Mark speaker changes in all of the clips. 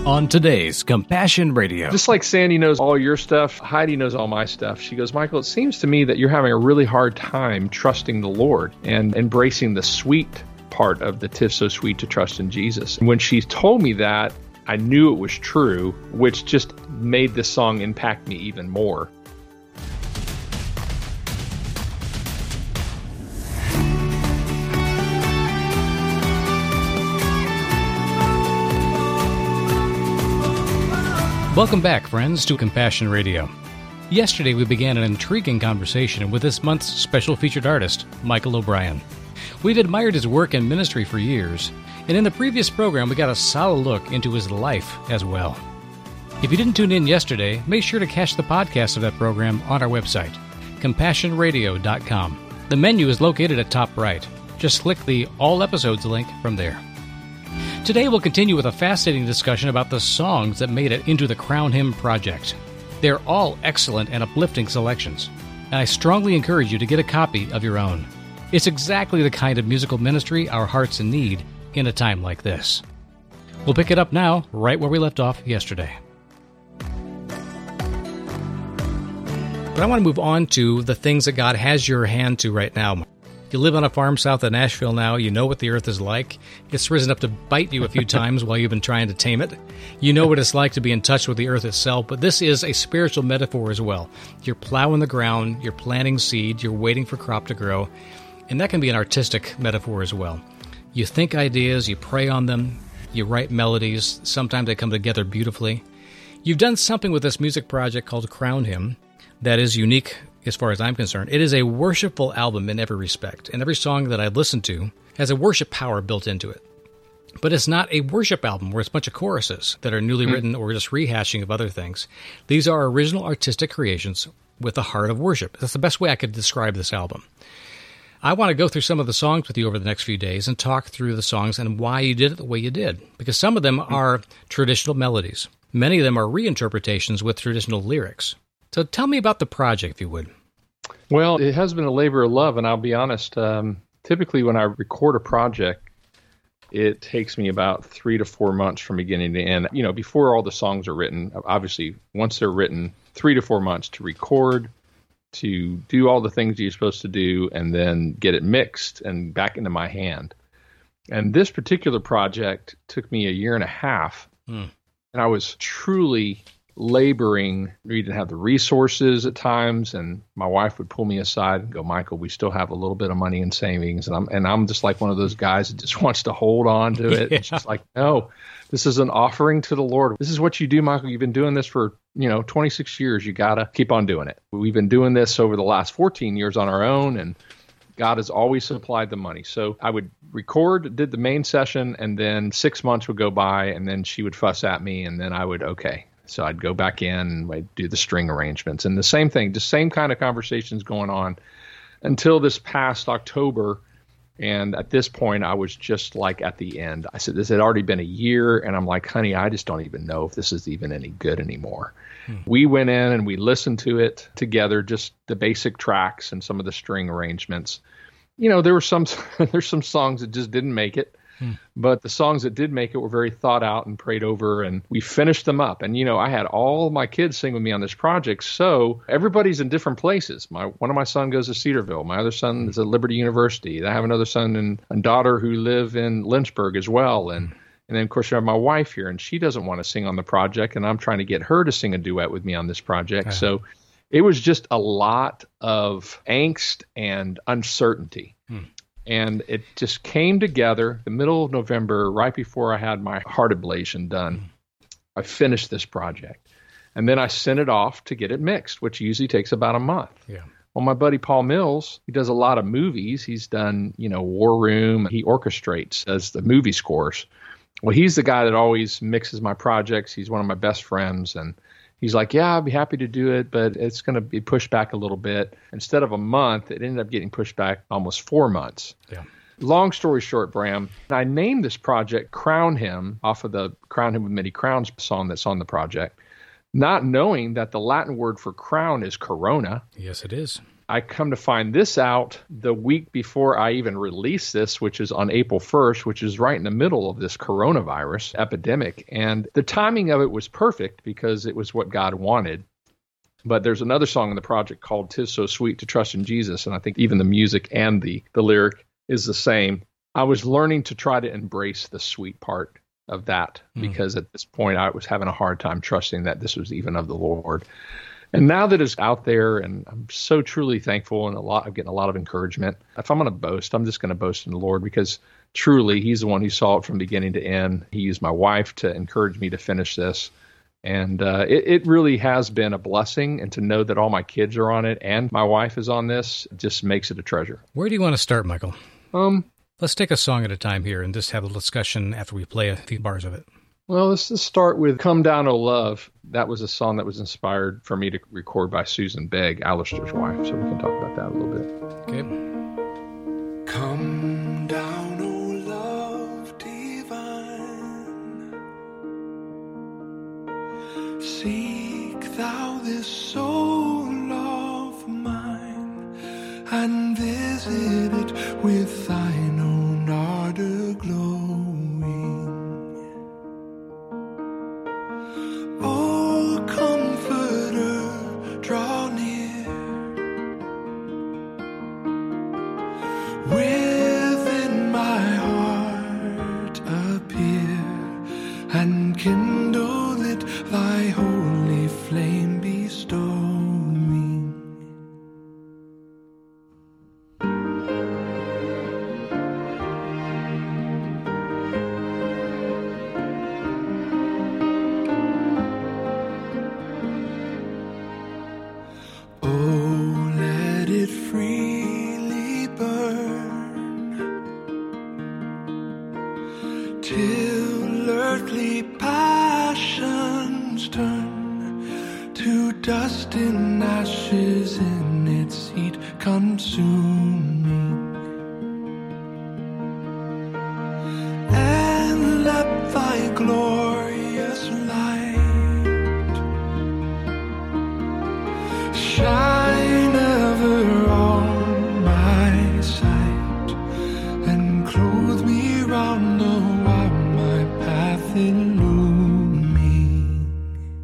Speaker 1: On today's Compassion Radio.
Speaker 2: Just like Sandy knows all your stuff, Heidi knows all my stuff. She goes, Michael, it seems to me that you're having a really hard time trusting the Lord and embracing the sweet part of the "'Tis So Sweet to Trust in Jesus." And when she told me that, I knew it was true, which just made this song impact me even more.
Speaker 1: Welcome back, friends, to Compassion Radio. Yesterday, we began an intriguing conversation with this month's special featured artist, Michael O'Brien. We've admired his work and ministry for years, and in the previous program, we got a solid look into his life as well. If you didn't tune in yesterday, make sure to catch the podcast of that program on our website, CompassionRadio.com. The menu is located at top right. Just click the All Episodes link from there. Today we'll continue with a fascinating discussion about the songs that made it into the Crown Hymn project. They're all excellent and uplifting selections, and I strongly encourage you to get a copy of your own. It's exactly the kind of musical ministry our hearts need in a time like this. We'll pick it up now, right where we left off yesterday. But I want to move on to the things that God has your hand to right now. You live on a farm south of Nashville now. You know what the earth is like. It's risen up to bite you a few times while you've been trying to tame it. You know what it's like to be in touch with the earth itself, but this is a spiritual metaphor as well. You're plowing the ground, you're planting seed, you're waiting for crop to grow, and that can be an artistic metaphor as well. You think ideas, you pray on them, you write melodies. Sometimes they come together beautifully. You've done something with this music project called Crown Hymn that is unique as far as I'm concerned. It is a worshipful album in every respect, and every song that I've listened to has a worship power built into it. But it's not a worship album where it's a bunch of choruses that are newly written or just rehashing of other things. These are original artistic creations with a heart of worship. That's the best way I could describe this album. I want to go through some of the songs with you over the next few days and talk through the songs and why you did it the way you did, because some of them are traditional melodies. Many of them are reinterpretations with traditional lyrics. So tell me about the project, if you would.
Speaker 2: Well, it has been a labor of love, and I'll be honest, typically when I record a project, it takes me about 3 to 4 months from beginning to end. You know, before all the songs are written, obviously, once they're written, 3 to 4 months to record, to do all the things you're supposed to do, and then get it mixed and back into my hand. And this particular project took me 1.5 years, and I was truly laboring. We didn't have the resources at times, and my wife would pull me aside and go, Michael, we still have a little bit of money in savings. And I'm just like one of those guys that just wants to hold on to it. Yeah. It's just like, no, this is an offering to the Lord. This is what you do, Michael. You've been doing this for, 26 years. You got to keep on doing it. We've been doing this over the last 14 years on our own, and God has always supplied the money. So I would record, did the main session, and then 6 months would go by, and then she would fuss at me, and then I would, okay. So I'd go back in and I'd do the string arrangements. And the same thing, the same kind of conversations going on until this past October. And at this point, I was just like at the end. I said, this had already been 1 year. And I'm like, honey, I just don't even know if this is even any good anymore. We went in and we listened to it together, just the basic tracks and some of the string arrangements. There were there's some songs that just didn't make it. But the songs that did make it were very thought out and prayed over, and we finished them up. And, I had all my kids sing with me on this project, so everybody's in different places. One of my sons goes to Cedarville. My other son is at Liberty University. I have another son and daughter who live in Lynchburg as well. And then, of course, I have my wife here, and she doesn't want to sing on the project, and I'm trying to get her to sing a duet with me on this project. Uh-huh. So it was just a lot of angst and uncertainty. And it just came together the middle of November, right before I had my heart ablation done. I finished this project. And then I sent it off to get it mixed, which usually takes about a month. Yeah. Well, my buddy Paul Mills, he does a lot of movies. He's done, War Room. He orchestrates, does the movie scores. Well, he's the guy that always mixes my projects. He's one of my best friends. And he's like, yeah, I'd be happy to do it, but it's going to be pushed back a little bit. Instead of a month, it ended up getting pushed back almost 4 months. Yeah. Long story short, Bram, I named this project Crown Hymn off of the Crown Hymn with Many Crowns song that's on the project, not knowing that the Latin word for crown is corona.
Speaker 1: Yes, it is.
Speaker 2: I come to find this out the week before I even release this, which is on April 1st, which is right in the middle of this coronavirus epidemic. And the timing of it was perfect because it was what God wanted. But there's another song in the project called "'Tis So Sweet to Trust in Jesus," and I think even the music and the lyric is the same. I was learning to try to embrace the sweet part of that because at this point I was having a hard time trusting that this was even of the Lord. And now that it's out there, and I'm so truly thankful, and I'm getting a lot of encouragement. If I'm going to boast, I'm just going to boast in the Lord because truly He's the one who saw it from beginning to end. He used my wife to encourage me to finish this. And it really has been a blessing. And to know that all my kids are on it and my wife is on this just makes it a treasure.
Speaker 1: Where do you want to start, Michael? Let's take a song at a time here and just have a discussion after we play a few bars of it.
Speaker 2: Well, let's just start with "Come Down, O Love." That was a song that was inspired for me to record by Susan Begg, Alistair's wife. So we can talk about that a little bit.
Speaker 1: Okay.
Speaker 3: Come down, O love divine. Seek thou this soul of mine, and visit it with thine own ardor glowing. O Comforter, draw near. Within my heart appear, and kindle it thy holy flame bestowing. Oh, let it freely burn till earthly passions turn to dust and ashes in its heat consuming. And let thy glorious light shine ever on my sight, and clothe me round the while my path illumine.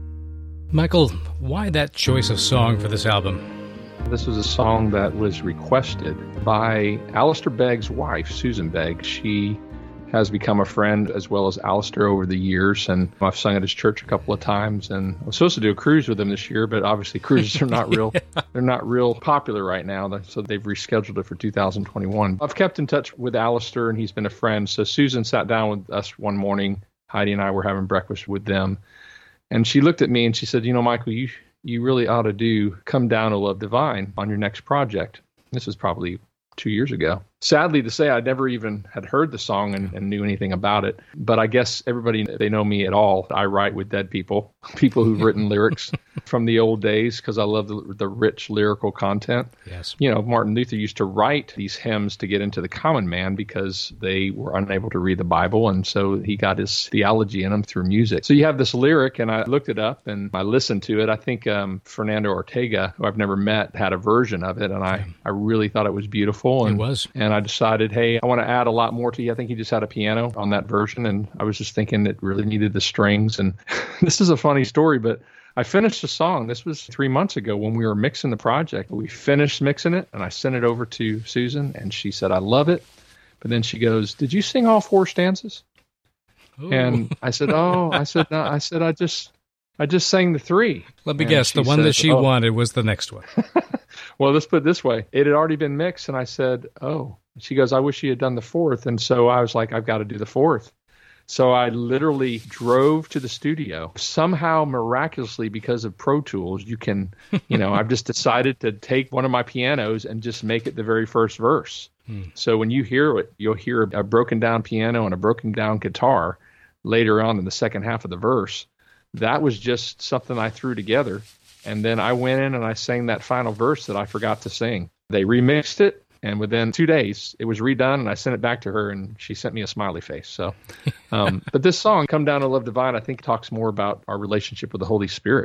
Speaker 1: Michael, why that choice of song for this album?
Speaker 2: This was a song that was requested by Alistair Begg's wife, Susan Begg. She has become a friend as well as Alistair over the years, and I've sung at his church a couple of times, and I was supposed to do a cruise with him this year, but obviously cruises are not real they're not real popular right now, so they've rescheduled it for 2021. I've kept in touch with Alistair, and he's been a friend. So Susan sat down with us one morning. Heidi and I were having breakfast with them, and she looked at me and she said, Michael, you really ought to do "Come Down, O Love Divine" on your next project. This was probably 2 years ago. Sadly to say, I never even had heard the song and knew anything about it. But I guess everybody, they know me at all. I write with dead people who've written lyrics from the old days because I love the rich lyrical content.
Speaker 1: Yes.
Speaker 2: Martin Luther used to write these hymns to get into the common man because they were unable to read the Bible. And so he got his theology in them through music. So you have this lyric, and I looked it up and I listened to it. I think Fernando Ortega, who I've never met, had a version of it. And I really thought it was beautiful.
Speaker 1: It was.
Speaker 2: And I decided, hey, I want to add a lot more to you. I think he just had a piano on that version, and I was just thinking it really needed the strings. And this is a funny story, but I finished the song. This was 3 months ago when we were mixing the project. We finished mixing it, and I sent it over to Susan, and she said, I love it. But then she goes, did you sing all 4 stanzas? Ooh. And I said, no. I said, I just sang the 3.
Speaker 1: Let me guess, the one that she wanted was the next one.
Speaker 2: Well, let's put it this way. It had already been mixed, and I said, oh. She goes, I wish you had done the 4th. And so I was like, I've got to do the 4th. So I literally drove to the studio. Somehow, miraculously, because of Pro Tools, you can, I've just decided to take one of my pianos and just make it the very first verse. So when you hear it, you'll hear a broken down piano and a broken down guitar later on in the second half of the verse. That was just something I threw together. And then I went in and I sang that final verse that I forgot to sing. They remixed it, and within 2 days, it was redone, and I sent it back to her, and she sent me a smiley face. So, but this song, "Come Down, O Love Divine," I think talks more about our relationship with the Holy Spirit.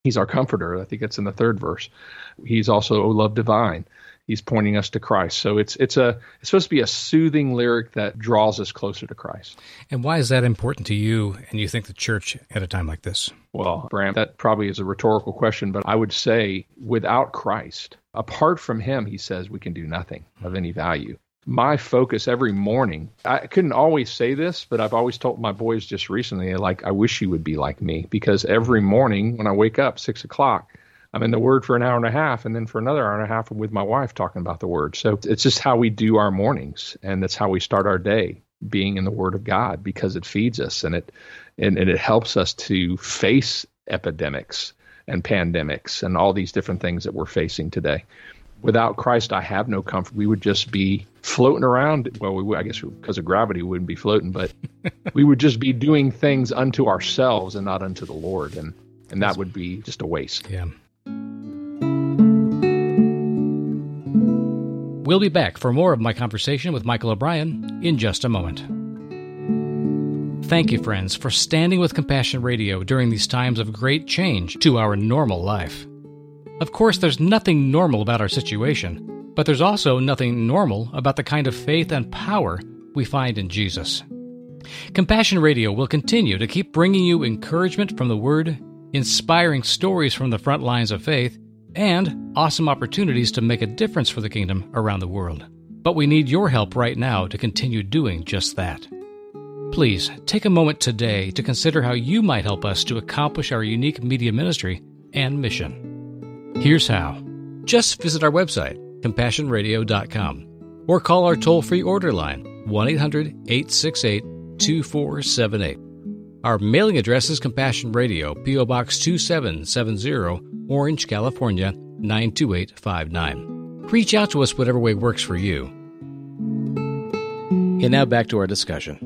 Speaker 2: He's our comforter. I think it's in the 3rd verse. He's also, O love divine. He's pointing us to Christ. So it's supposed to be a soothing lyric that draws us closer to Christ.
Speaker 1: And why is that important to you and you think the church at a time like this?
Speaker 2: Well, Bram, that probably is a rhetorical question, but I would say without Christ, apart from him, he says we can do nothing of any value. My focus every morning, I couldn't always say this, but I've always told my boys just recently, like, I wish you would be like me, because every morning when I wake up, 6 o'clock, I'm in the Word for an hour and a half, and then for another hour and a half, I'm with my wife talking about the Word. So it's just how we do our mornings, and that's how we start our day, being in the Word of God, because it feeds us and it helps us to face epidemics and pandemics and all these different things that we're facing today. Without Christ, I have no comfort. We would just be floating around. Well, I guess because of gravity, we wouldn't be floating, but we would just be doing things unto ourselves and not unto the Lord, and that would be just a waste.
Speaker 1: Yeah. We'll be back for more of my conversation with Michael O'Brien in just a moment. Thank you, friends, for standing with Compassion Radio during these times of great change to our normal life. Of course, there's nothing normal about our situation, but there's also nothing normal about the kind of faith and power we find in Jesus. Compassion Radio will continue to keep bringing you encouragement from the Word, inspiring stories from the front lines of faith, and awesome opportunities to make a difference for the kingdom around the world. But we need your help right now to continue doing just that. Please take a moment today to consider how you might help us to accomplish our unique media ministry and mission. Here's how. Just visit our website, CompassionRadio.com, or call our toll-free order line, 1-800-868-2478. Our mailing address is Compassion Radio, P.O. Box 2770, Orange, California, 92859. Reach out to us whatever way works for you. And now back to our discussion.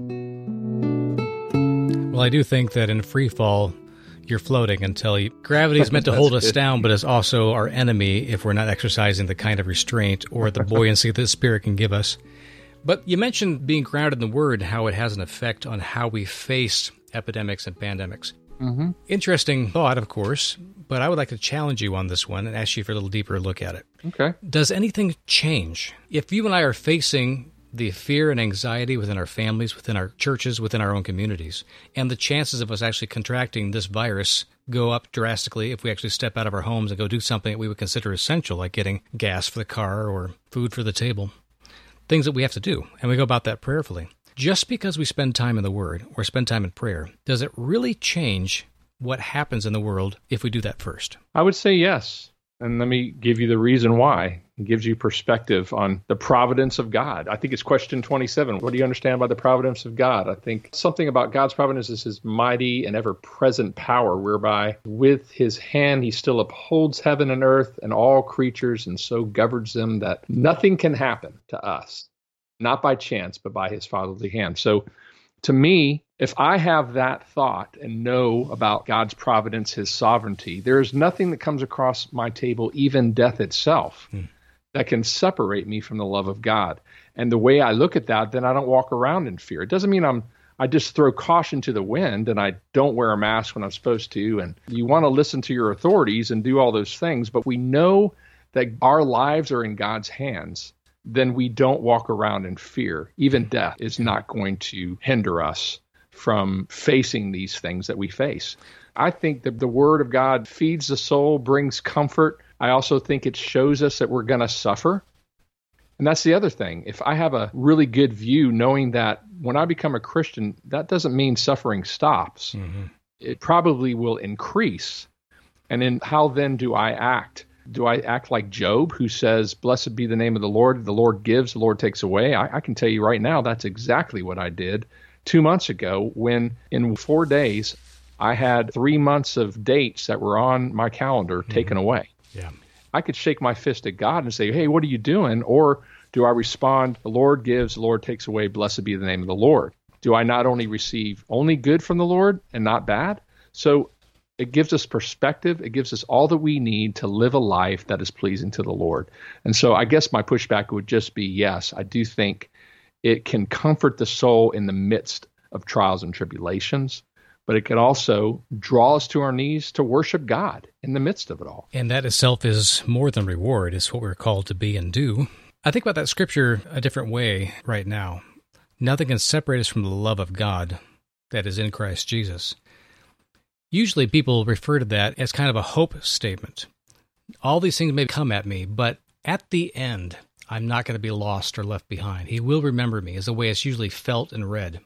Speaker 1: Well, I do think that in free fall, you're floating until gravity is meant to hold us down, but is also our enemy if we're not exercising the kind of restraint or the buoyancy that the Spirit can give us. But you mentioned being grounded in the Word, how it has an effect on how we face epidemics and pandemics. Mm-hmm. Interesting thought, of course, but I would like to challenge you on this one and ask you for a little deeper look at it.
Speaker 2: Okay.
Speaker 1: Does anything change? If you and I are facing the fear and anxiety within our families, within our churches, within our own communities, and the chances of us actually contracting this virus go up drastically if we actually step out of our homes and go do something that we would consider essential, like getting gas for the car or food for the table, things that we have to do, and we go about that prayerfully. Just because we spend time in the Word or spend time in prayer, does it really change what happens in the world if we do that first?
Speaker 2: I would say yes. And let me give you the reason why. It gives you perspective on the providence of God. I think it's question 27. What do you understand by the providence of God? I think something about God's providence is his mighty and ever-present power, whereby with his hand he still upholds heaven and earth and all creatures, and so governs them that nothing can happen to us. Not by chance, but by his fatherly hand. So to me, if I have that thought and know about God's providence, his sovereignty, there is nothing that comes across my table, even death itself, that can separate me from the love of God. And the way I look at that, then I don't walk around in fear. It doesn't mean I just throw caution to the wind and I don't wear a mask when I'm supposed to. And you want to listen to your authorities and do all those things, but we know that our lives are in God's hands. Then we don't walk around in fear. Even death is not going to hinder us from facing these things that we face. I think that the Word of God feeds the soul, brings comfort. I also think it shows us that we're going to suffer. And that's the other thing. If I have a really good view, knowing that when I become a Christian, that doesn't mean suffering stops. Mm-hmm. It probably will increase. And then how then do I act? Do I act like Job, who says, blessed be the name of the Lord gives, the Lord takes away? I can tell you right now, that's exactly what I did 2 months ago, when in 4 days, I had 3 months of dates that were on my calendar taken away.
Speaker 1: Yeah.
Speaker 2: I could shake my fist at God and say, hey, what are you doing? Or do I respond, the Lord gives, the Lord takes away, blessed be the name of the Lord? Do I not only receive only good from the Lord and not bad? So it gives us perspective. It gives us all that we need to live a life that is pleasing to the Lord. And so I guess my pushback would just be, yes, I do think it can comfort the soul in the midst of trials and tribulations, but it can also draw us to our knees to worship God in the midst of it all.
Speaker 1: And that itself is more than reward. It's what we're called to be and do. I think about that scripture a different way right now. Nothing can separate us from the love of God that is in Christ Jesus. Usually people refer to that as kind of a hope statement. All these things may come at me, but at the end, I'm not going to be lost or left behind. He will remember me, is the way it's usually felt and read.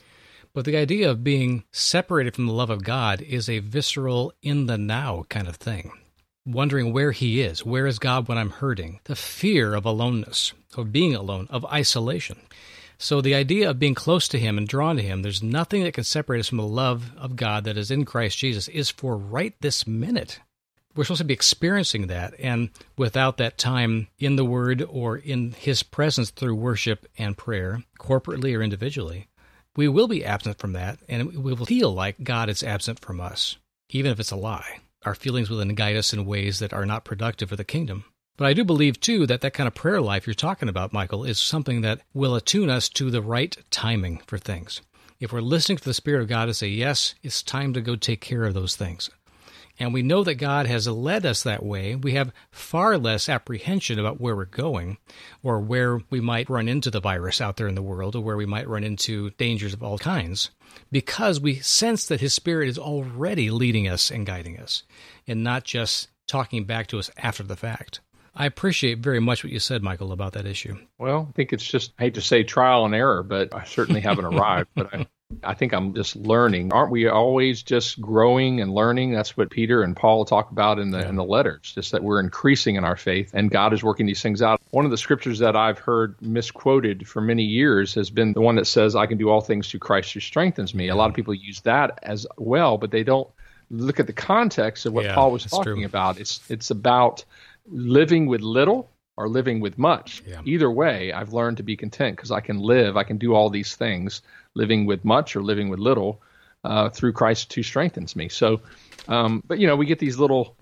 Speaker 1: But the idea of being separated from the love of God is a visceral, in the now kind of thing. Wondering where he is. Where is God when I'm hurting? The fear of aloneness, of being alone, of isolation. So the idea of being close to him and drawn to him, there's nothing that can separate us from the love of God that is in Christ Jesus, is for right this minute. We're supposed to be experiencing that, and without that time in the Word or in his presence through worship and prayer, corporately or individually, we will be absent from that, and we will feel like God is absent from us, even if it's a lie. Our feelings will then guide us in ways that are not productive for the kingdom. But I do believe, too, that that kind of prayer life you're talking about, Michael, is something that will attune us to the right timing for things. If we're listening to the Spirit of God to say, yes, it's time to go take care of those things, and we know that God has led us that way, we have far less apprehension about where we're going or where we might run into the virus out there in the world or where we might run into dangers of all kinds, because we sense that his Spirit is already leading us and guiding us and not just talking back to us after the fact. I appreciate very much what you said, Michael, about that issue.
Speaker 2: Well, I think it's just, I hate to say trial and error, but I certainly haven't arrived. But I think I'm just learning. Aren't we always just growing and learning? That's what Peter and Paul talk about in the letters, just that we're increasing in our faith and God is working these things out. One of the scriptures that I've heard misquoted for many years has been the one that says, I can do all things through Christ who strengthens me. A lot of people use that as well, but they don't look at the context of what Paul was talking about. It's about living with little or living with much. Yeah. Either way, I've learned to be content because I can do all these things, living with much or living with little, through Christ who strengthens me. So, but we get these little,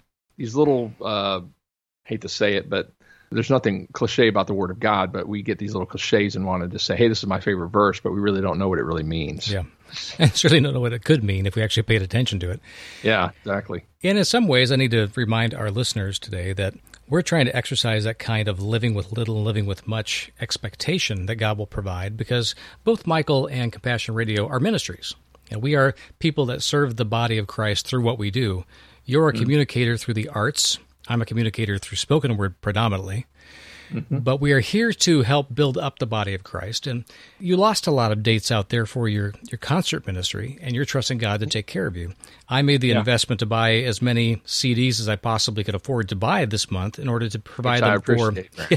Speaker 2: hate to say it, but there's nothing cliche about the Word of God, but we get these little cliches and wanted to say, hey, this is my favorite verse, but we really don't know what it really means.
Speaker 1: Yeah. And certainly don't know what it could mean if we actually paid attention to it.
Speaker 2: Yeah, exactly.
Speaker 1: And in some ways, I need to remind our listeners today that we're trying to exercise that kind of living with little and living with much expectation that God will provide, because both Michael and Compassion Radio are ministries. And we are people that serve the body of Christ through what we do. You're a communicator through the arts. I'm a communicator through spoken word predominantly. But we are here to help build up the body of Christ. And you lost a lot of dates out there for your concert ministry, and you're trusting God to take care of you. I made the investment to buy as many CDs as I possibly could afford to buy this month in order to provide them for.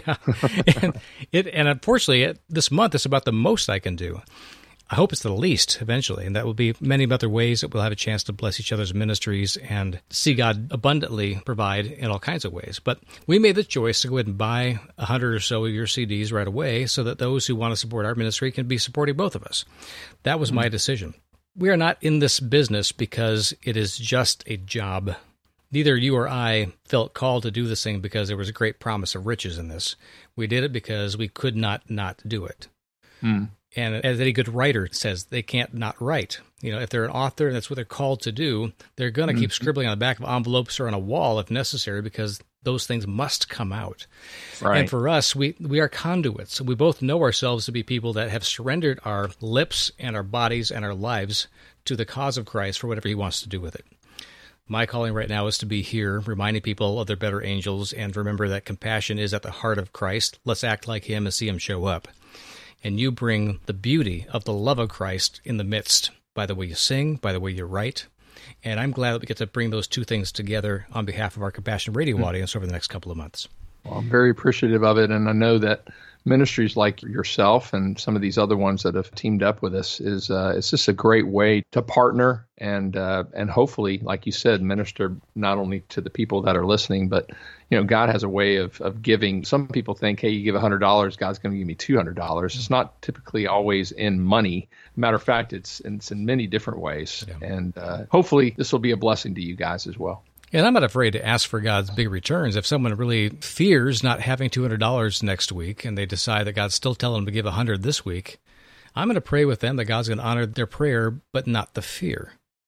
Speaker 1: Yeah, and unfortunately, this month is about the most I can do. I hope it's the least eventually, and that will be many other ways that we'll have a chance to bless each other's ministries and see God abundantly provide in all kinds of ways. But we made the choice to go ahead and buy 100 or so of your CDs right away so that those who want to support our ministry can be supporting both of us. That was my decision. We are not in this business because it is just a job. Neither you or I felt called to do this thing because there was a great promise of riches in this. We did it because we could not do it. And as any good writer says, they can't not write. If they're an author and that's what they're called to do, they're going to keep scribbling on the back of envelopes or on a wall if necessary, because those things must come out. Right. And for us, we are conduits. We both know ourselves to be people that have surrendered our lips and our bodies and our lives to the cause of Christ for whatever he wants to do with it. My calling right now is to be here, reminding people of their better angels, and remember that compassion is at the heart of Christ. Let's act like him and see him show up. And you bring the beauty of the love of Christ in the midst by the way you sing, by the way you write. And I'm glad that we get to bring those two things together on behalf of our Compassion Radio audience over the next couple of months.
Speaker 2: Well, I'm very appreciative of it, and I know that ministries like yourself and some of these other ones that have teamed up with us it's just a great way to partner and hopefully, like you said, minister not only to the people that are listening, but God has a way of giving. Some people think, hey, you give $100, God's going to give me $200. It's not typically always in money. Matter of fact, it's in many different ways, and hopefully this will be a blessing to you guys as well.
Speaker 1: And I'm not afraid to ask for God's big returns. If someone really fears not having $200 next week and they decide that God's still telling them to give $100 this week, I'm going to pray with them that God's going to honor their prayer, but not the fear.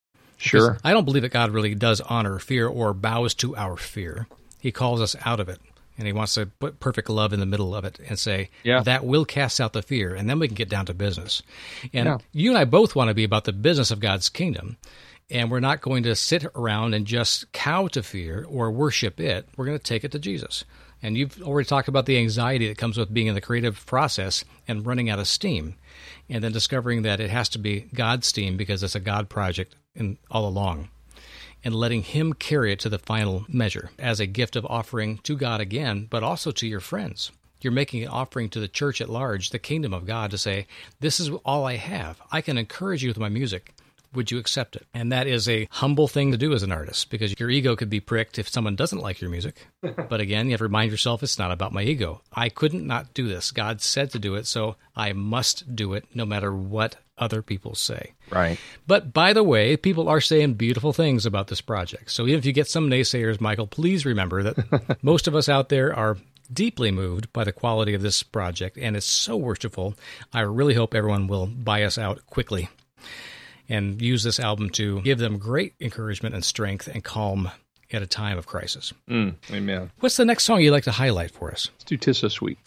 Speaker 2: Sure.
Speaker 1: Because I don't believe that God really does honor fear or bows to our fear. He calls us out of it, and he wants to put perfect love in the middle of it and say, that will cast out the fear, and then we can get down to business. And you and I both want to be about the business of God's kingdom, and we're not going to sit around and just cow to fear or worship it. We're going to take it to Jesus. And you've already talked about the anxiety that comes with being in the creative process and running out of steam, and then discovering that it has to be God's steam because it's a God project all along, and letting him carry it to the final measure as a gift of offering to God again, but also to your friends. You're making an offering to the church at large, the kingdom of God, to say, this is all I have. I can encourage you with my music. Would you accept it? And that is a humble thing to do as an artist, because your ego could be pricked if someone doesn't like your music. But again, you have to remind yourself, it's not about my ego. I couldn't not do this. God said to do it, so I must do it no matter what other people say.
Speaker 2: Right.
Speaker 1: But by the way, people are saying beautiful things about this project. So even if you get some naysayers, Michael, please remember that most of us out there are deeply moved by the quality of this project, and it's so worshipful. I really hope everyone will buy us out quickly and use this album to give them great encouragement and strength and calm at a time of crisis.
Speaker 2: Amen.
Speaker 1: What's the next song you'd like to highlight for us?
Speaker 2: Let's do "'Tis So Sweet."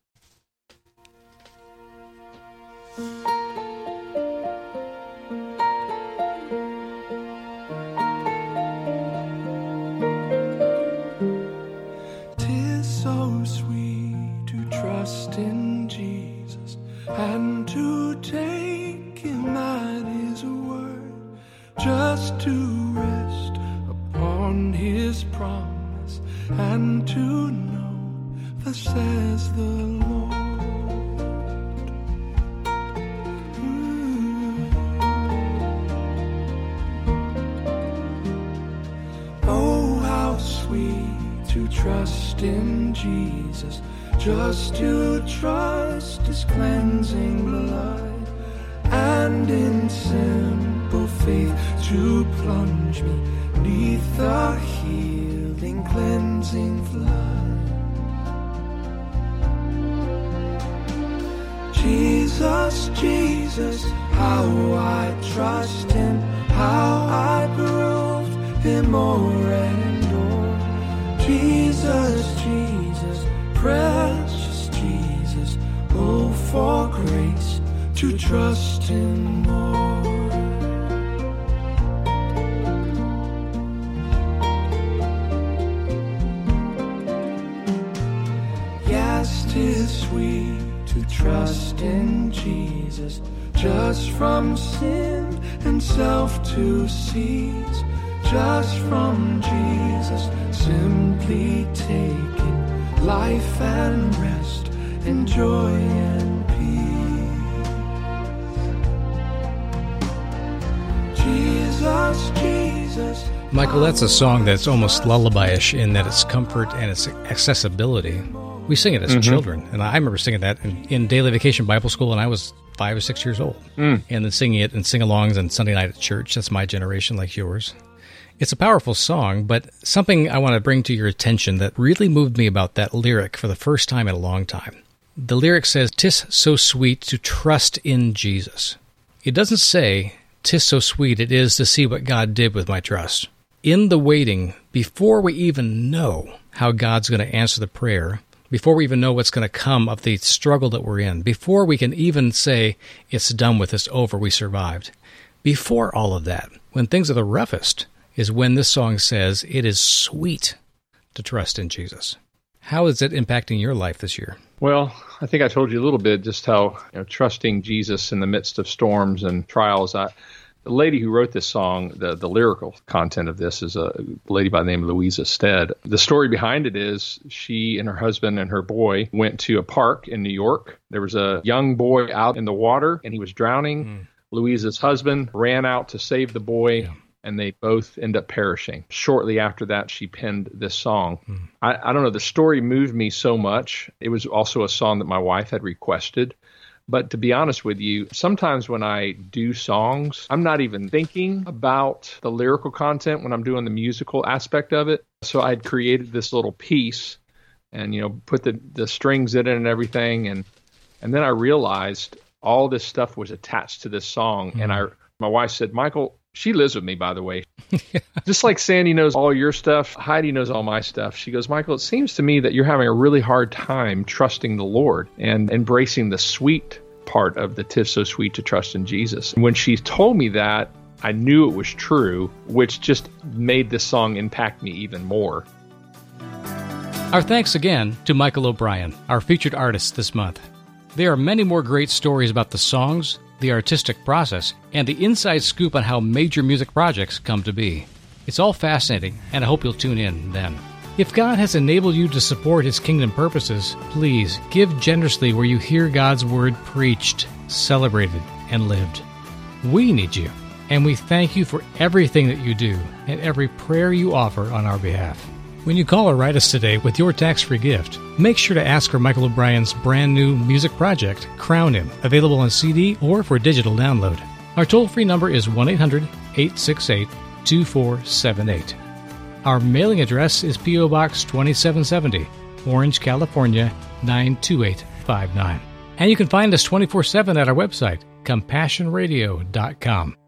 Speaker 3: "'Tis so sweet to trust in Jesus and to take him at his word, just to rest upon his promise and to know, thus says the Lord." Oh, how sweet to trust in Jesus, just to trust his cleansing blood, and in simple faith to plunge me neath the healing cleansing flood. Jesus, Jesus, how I trust him, how I proved him o'er and o'er. Jesus, Jesus, precious Jesus, oh, for grace to trust him more. Yes, 'tis sweet to trust in Jesus, just from sin and self to cease, just from Jesus simply taking life and rest and joy and peace. Jesus, Jesus.
Speaker 1: Michael, that's a song that's almost lullaby-ish in that its comfort and its accessibility. We sing it as children, and I remember singing that in Daily Vacation Bible School when I was 5 or 6 years old, and then singing it in sing-alongs and Sunday night at church. That's my generation, like yours. It's a powerful song, but something I want to bring to your attention that really moved me about that lyric for the first time in a long time. The lyric says, "'Tis so sweet to trust in Jesus." It doesn't say, "'Tis so sweet it is to see what God did with my trust." In the waiting, before we even know how God's going to answer the prayer, before we even know what's going to come of the struggle that we're in, before we can even say, it's done with, it's over, we survived, before all of that, when things are the roughest, is when this song says, it is sweet to trust in Jesus. How is it impacting your life this year?
Speaker 2: Well, I think I told you a little bit just how trusting Jesus in the midst of storms and trials. The lady who wrote this song, the lyrical content of this is a lady by the name of Louisa Stead. The story behind it is she and her husband and her boy went to a park in New York. There was a young boy out in the water, and he was drowning. Louisa's husband ran out to save the boy, and they both end up perishing. Shortly after that, she penned this song. I don't know, the story moved me so much. It was also a song that my wife had requested. But to be honest with you, sometimes when I do songs, I'm not even thinking about the lyrical content when I'm doing the musical aspect of it. So I'd created this little piece and, put the strings in it and everything. And then I realized all this stuff was attached to this song. And my wife said, "Michael, She lives with me, by the way. Just like Sandy knows all your stuff, Heidi knows all my stuff. She goes, Michael, it seems to me that you're having a really hard time trusting the Lord and embracing the sweet part of the 'Tis So Sweet to Trust in Jesus. And when she told me that, I knew it was true, which just made this song impact me even more.
Speaker 1: Our thanks again to Michael O'Brien, our featured artist this month. There are many more great stories about the songs, the artistic process, and the inside scoop on how major music projects come to be. It's all fascinating, and I hope you'll tune in then. If God has enabled you to support His kingdom purposes, please give generously where you hear God's word preached, celebrated, and lived. We need you, and we thank you for everything that you do and every prayer you offer on our behalf. When you call or write us today with your tax-free gift, make sure to ask for Michael O'Brien's brand new music project, Crown Him, available on CD or for digital download. Our toll-free number is 1-800-868-2478. Our mailing address is P.O. Box 2770, Orange, California, 92859. And you can find us 24/7 at our website, CompassionRadio.com.